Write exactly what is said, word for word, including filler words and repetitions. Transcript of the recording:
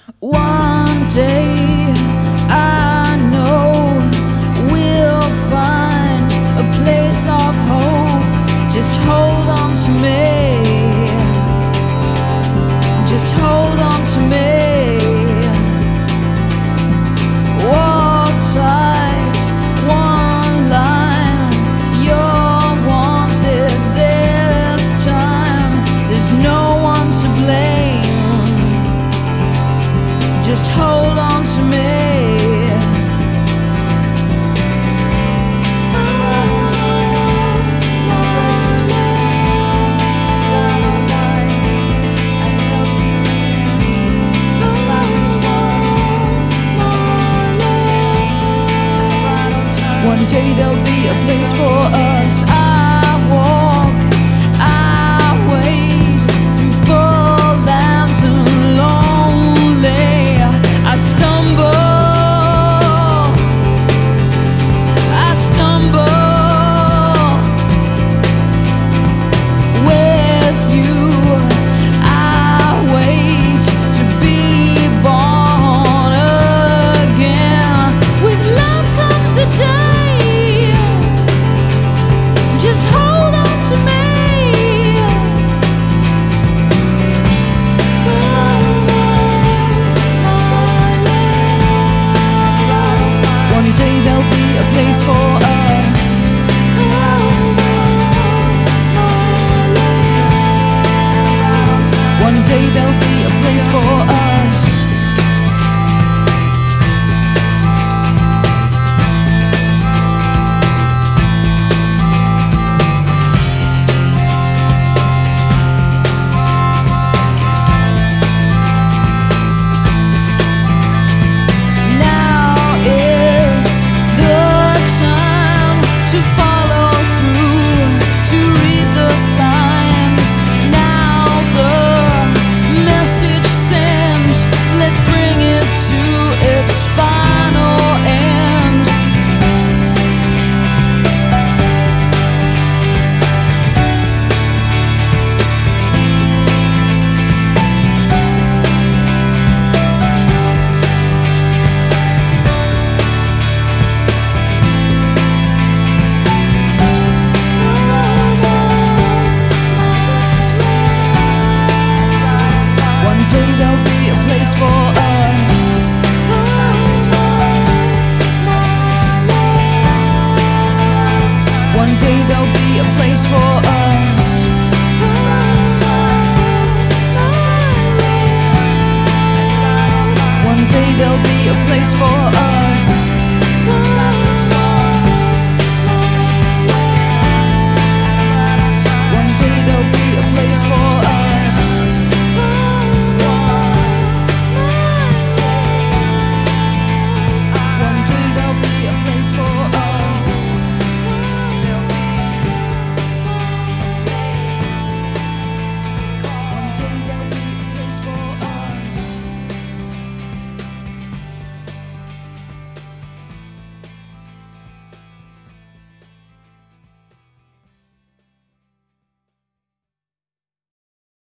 One day I know we'll find a place of hope. Just hold on to me. Just hold on to me. Walk tight, one line. You're wanted this time. There's no one to blame. Just hold on to me. One day there'll be a place for us. I walk, I wade through full lands and lonely. I stumble, I stumble with you. I wait to be born again. With love comes the day. Just hold on to me. One day there'll be a place for us. One day there'll be a place for us. There'll be a place for us. One day there'll be a place for us. One day there'll be a place for us.